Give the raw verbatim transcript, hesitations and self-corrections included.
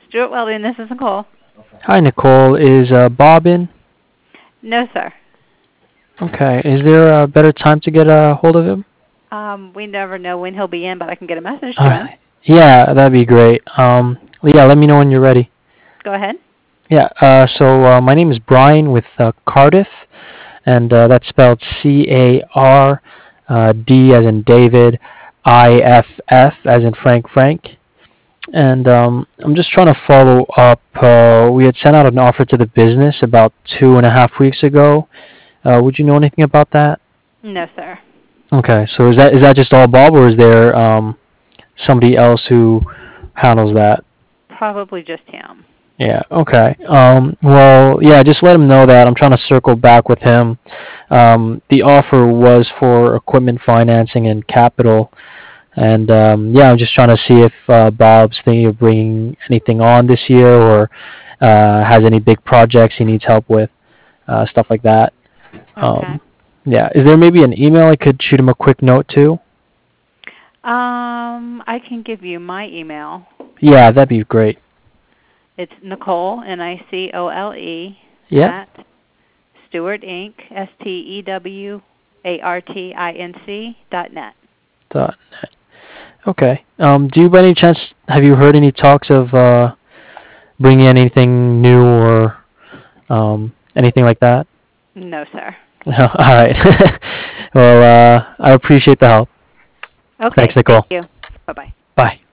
Stuart Welding, this is Nicole. Hi, Nicole. Is uh, Bob in? No, sir. Okay. Is there a better time to get a hold of him? Um, we never know when he'll be in, but I can get a message to Uh, him. yeah, that'd be great. Um, yeah, let me know when you're ready. Go ahead. Yeah. Uh, so uh, my name is Brian with uh, Cardiff, and uh, that's spelled C A R uh, D as in David, I F F as in Frank Frank. And um, I'm just trying to follow up. Uh, we had sent out an offer to the business about two and a half weeks ago. Uh, would you know anything about that? No, sir. Okay, so is that is that just all Bob, or is there um, somebody else who handles that? Probably just him. Yeah. Okay. Um, well, yeah. Just let him know that I'm trying to circle back with him. Um, the offer was for equipment financing and capital, and um, yeah, I'm just trying to see if uh, Bob's thinking of bringing anything on this year, or uh, has any big projects he needs help with, uh, stuff like that. Okay. Um, yeah. Is there maybe an email I could shoot him a quick note to? Um, I can give you my email. Yeah, that'd be great. It's Nicole, N I C O L E, Yep. at Stewart Inc, S T E W A R T I N C dot net. Dot net. Okay. Um, do you by any chance have you heard any talks of uh, bringing anything new or um, anything like that? No, sir. No. All right. Well, uh, I appreciate the help. Okay. Thanks, Thank Nicole. you. Bye-bye. Bye.